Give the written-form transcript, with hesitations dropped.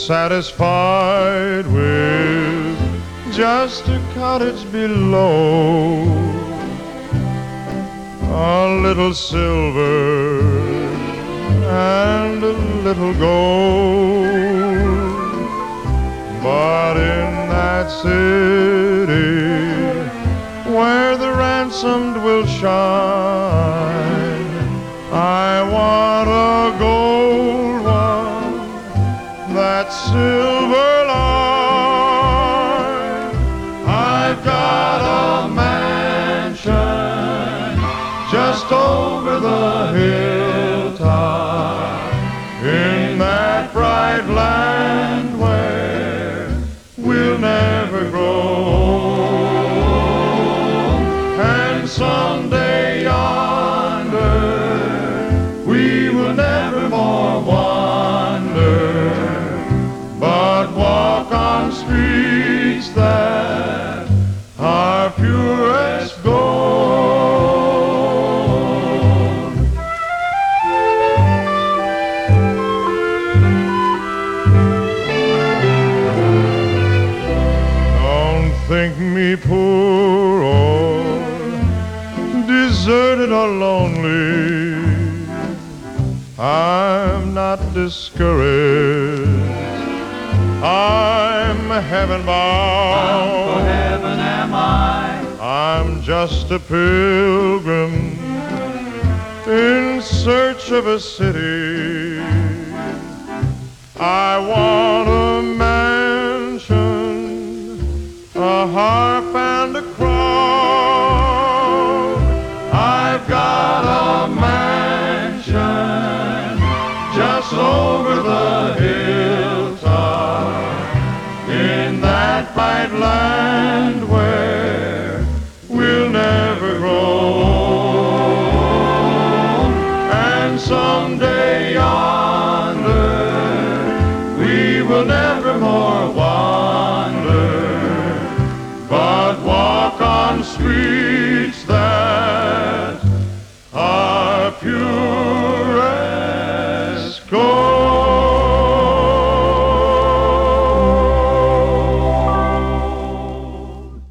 satisfied with just a cottage below, a little silver and a little gold. But in that city where the ransomed will shine, I want a gold one, that silver line. I've got a mansion just over the hilltop in that bright land where we'll never grow. And someday yonder we will never more wander, but walk on streets that are purest gold. Don't think me poor or deserted or lonely. I'm not discouraged. I'm heaven bound. For heaven am I. I'm just a pilgrim in search of a city. I want a mansion, a harp and a crown. I've got a mansion just over the hilltop in that bright land where